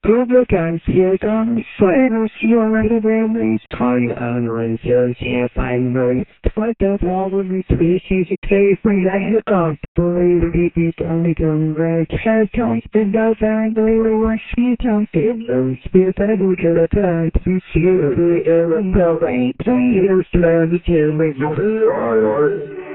Google guys here on Fighters, you already released Tony Unreal, if I'm right. What the problem is species you pay for that up? Believe it is only going right. Has don't spend out and later what she don't give those spears that we could attack to see the air and the rain. 2 years to learn the kill me.